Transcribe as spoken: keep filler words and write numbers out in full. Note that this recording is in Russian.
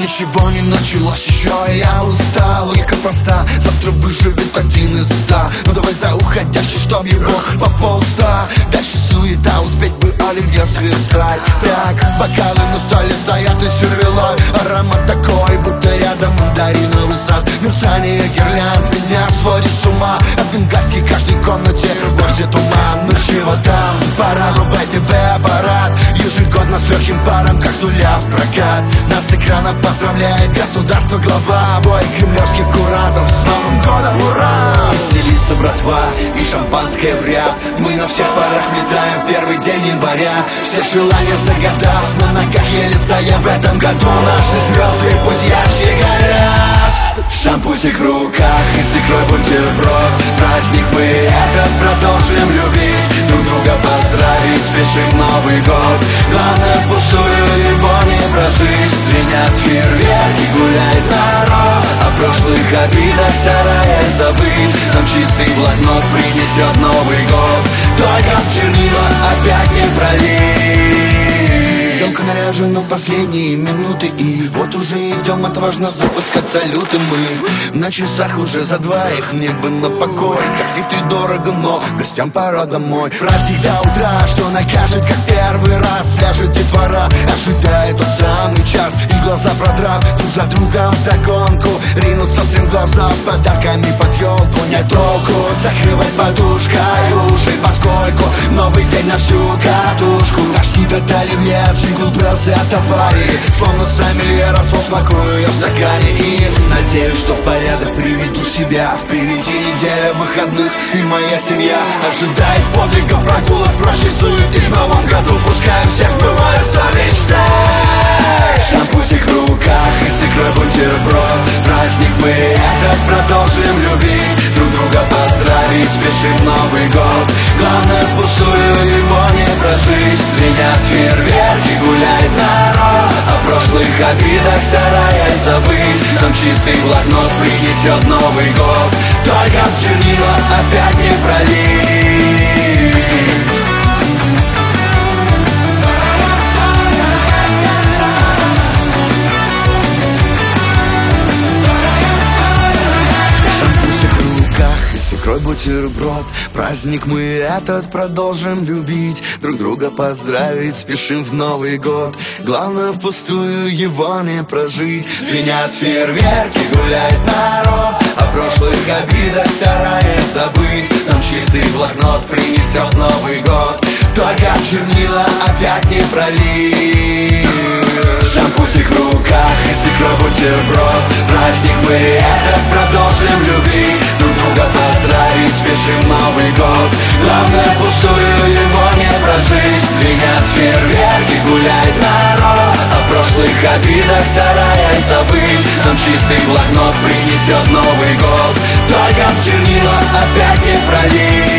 ничего не началось еще, я устал. Логика проста, завтра выживет один из ста. Ну давай за уходящий, чтоб его по полста. Дальше суета, успеть бы оливье сверстать. Так, бокалы на столе стоят и сервелой. Аромат такой, будто рядом мандариновый сад. Мерцание гирлянд меня сводит с ума. От бенгальской каждой комнате возит туман. Ну чего там, пора рубать ТВ-аппарат. Ежегодно с легким паром, как с нуля в прокат. Нас с экрана поздравляет государство глава. Бой кремлевских курантов, с Новым годом, ура! Веселится братва и шампанское в ряд. Мы на всех парах летаем в первый день января. Все желания загадав, на ногах еле стоя. В этом году наши звезды пусть ярче горят. Шампусик в руках и с икрой бутерброд. Праздник мы этот продолжим любить. Друг друга поздравить, спешим Новый год. Главное впустую его не прожить. Звенят фейерверки, гуляет народ. О прошлых обидах стараясь забыть. Нам чистый блокнот принесет Новый год. Только в чернила опять не пролить. Елка наряжена в последние минуты. И вот уже идем отважно запускать салюты мы. На часах уже за двоих, мне бы на покой. Такси втридорого, но гостям пора домой. Праздник до утра, что накажет, как первый раз. Ляжет детвора, ожидает тот самый час. И глаза продрав, друг за другом вдогонку. Ринуться стремглав за подарками под елку. Нет толку закрывать подушкой уши, поскольку новый день на всю катушку. Наш не додали мне, джингл брался от аварии. Словно сомелье рассол, смакую я в стакане. И надеюсь, что в порядок приведу себя. Впереди неделя выходных, и моя семья ожидает подвигов, прогулок, прочей суеты. В новом году пускай у всех сбываются мечты. Шампусик в руках и с икрой бутерброд. Праздник мы этот продолжим любить. Друг друга поздравить, спешим Новый год. Главное впустую его не прожить. Звенят фейерверки, гуляет народ. О прошлых обидах стараясь забыть. Нам чистый блокнот принесет Новый год. Только в чернила опять не пролить. С икрой бутерброд. Праздник мы этот продолжим любить. Друг друга поздравить, спешим в Новый год. Главное впустую его не прожить. Звенят фейерверки, гуляет народ. О прошлых обидах стараясь забыть. Нам чистый блокнот принесет Новый год. Только чернила опять не пролить. Шампусик в руках и с икрой бутерброд. Праздник мы этот продолжим любить. Друг друга поздравить, спешим Новый год. Главное впустую его не прожить. Звенят фейерверки, гуляет народ. О прошлых обидах стараясь забыть. Нам чистый блокнот принесет Новый год. Только в чернила опять не пролить.